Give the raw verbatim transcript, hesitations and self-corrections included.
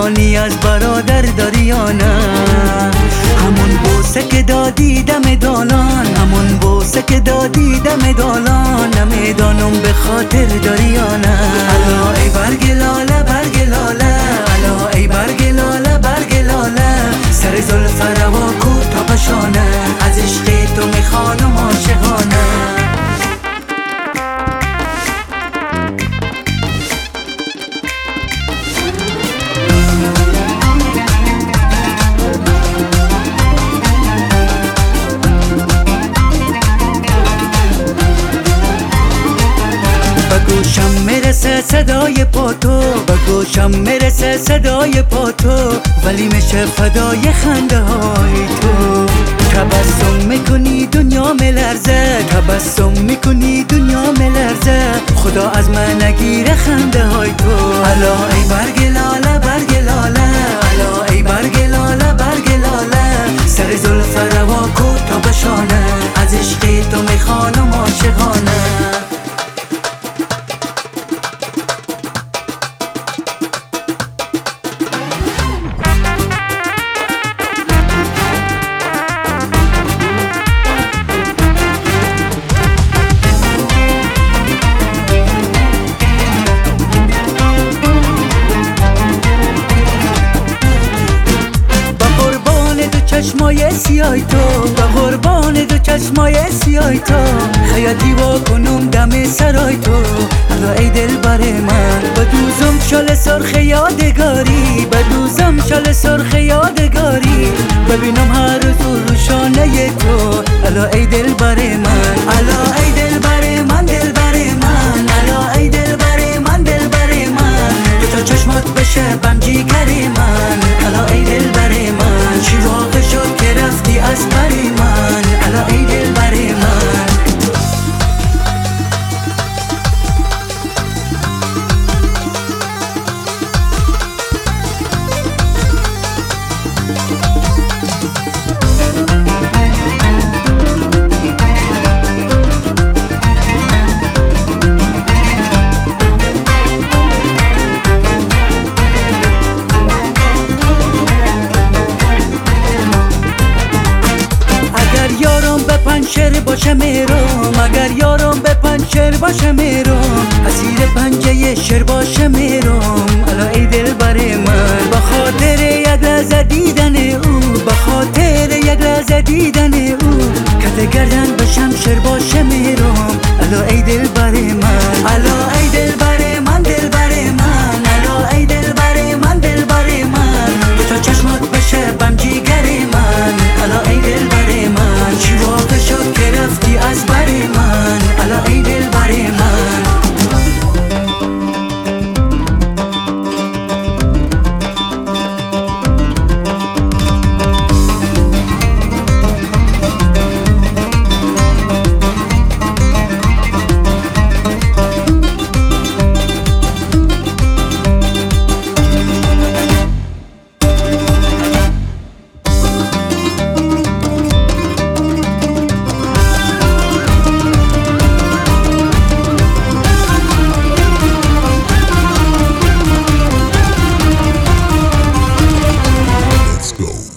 نشانی از برادر داری یا نه؟ همون بوسه که دادی دم دالان، همون بوسه که دادی دم دالان، نمیدانم به خاطر داری یا نه؟ الا ای برگ لاله برگ لاله، الا ای برگ لاله برگ لاله، سر زلف روا کو تا پشانه، از عشق تو میخوانم عاشقانه. گوشم میرسه صدای پا تو، به گوشم میرسه صدای پا تو، ولی میشه فدای خنده های تو. تبسم میکنی دنیا ملرزه، تبسم میکنی دنیا ملرزه، خدا از من نگیره خنده های تو. الا ای برگ لاله برگ لاله، الا ای برگ لاله برگ لاله، سر زلف روا کو تا بشانه، از عشق تو میخوانم عاشقانه. چشمای سیای تو، به قربان دو چشمای سیای تو، خیاطی وا کنم دم سرای تو. الا ای دل بر من بدوزم شال سرخ یادگاری، بدوزم شال سرخ یادگاری، ببینم هر روز روشانه تو. الا ای دل بر من، الا ای دل بر من، دل بر من، الا ای دل بر من، دل بر من، دو تا چشمات بشه بم جیگر من. الا ای دل بر من، چی واقع شد که رفتی از بر من؟ الا ای دل بر من. پنچر باشه میرم، اگر یارم به پنچر باشه میرم، اسیر پنجه شر باشه میرم. الا ای دل بر من، به خاطر یک لحظه دیدن او، به خاطر یک لحظه دیدن او، کت گردن بشم شر باشه میرم. الا ای دل بر من، الا ای دل بر من، دل بر من، الا ای دل بر من، دل بر من، دو تا چشمات بشه بم جیگر من. الا ای دل بر من، چی واقع شد که رفتی از بر من؟ الا ای دل بر من. Go.